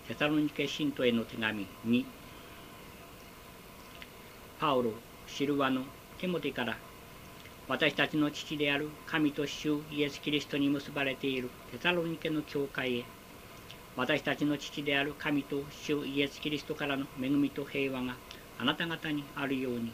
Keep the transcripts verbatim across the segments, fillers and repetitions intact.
テサロニケ信徒への手紙に、パウロ、シルワノ、テモテから、私たちの父である神と主イエス・キリストに結ばれているテサロニケの教会へ、私たちの父である神と主イエス・キリストからの恵みと平和があなた方にあるように。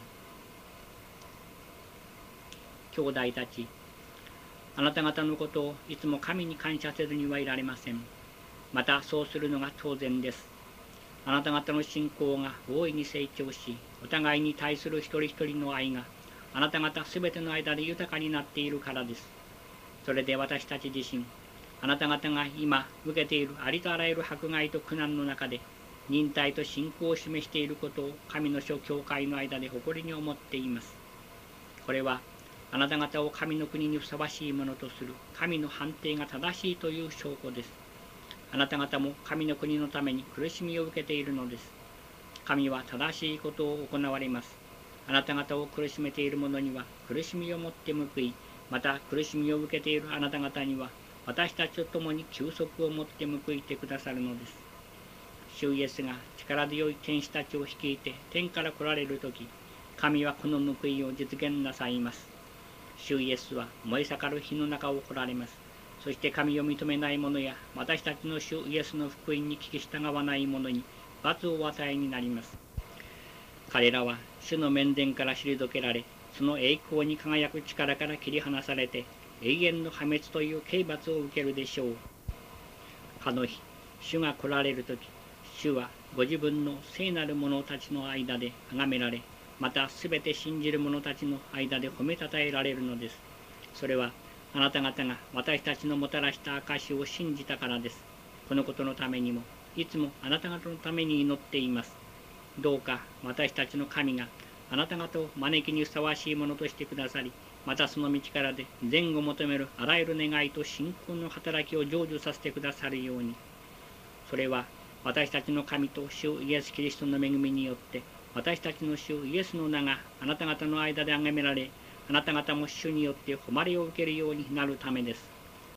兄弟たち、あなた方のことをいつも神に感謝せずにはいられません。またそうするのが当然です。あなた方の信仰が大いに成長し、お互いに対する一人一人の愛があなた方すべての間で豊かになっているからです。それで私たち自身、あなた方が今受けているありとあらゆる迫害と苦難の中で、忍耐と信仰を示していることを神の諸教会の間で誇りに思っています。これは、あなた方を神の国にふさわしいものとする神の判定が正しいという証拠です。あなた方も神の国のために苦しみを受けているのです。神は正しいことを行われます。あなた方を苦しめている者には苦しみをもって報い、また苦しみを受けているあなた方には私たちと共に休息をもって報いてくださるのです。主イエスが力強い天使たちを率いて天から来られるとき、神はこの報いを実現なさいます。主イエスは燃え盛る火の中を来られます。そして神を認めない者や私たちの主イエスの福音に聞き従わない者に罰をお与えになります。彼らは主の面前から退けられ、その栄光に輝く力から切り離されて、永遠の破滅という刑罰を受けるでしょう。かの日、主が来られるとき、主はご自分の聖なる者たちの間で崇められ、またすべて信じる者たちの間で褒めたたえられるのです。それは、あなた方が私たちのもたらした証を信じたからです。このことのためにも、いつもあなた方のために祈っています。どうか私たちの神があなた方を招きにふさわしいものとしてくださり、またその道からで善を求めるあらゆる願いと信仰の働きを成就させてくださるように。それは私たちの神と主イエス・キリストの恵みによって、私たちの主イエスの名があなた方の間で崇められ、あなた方も主によって誉れを受けるようになるためです。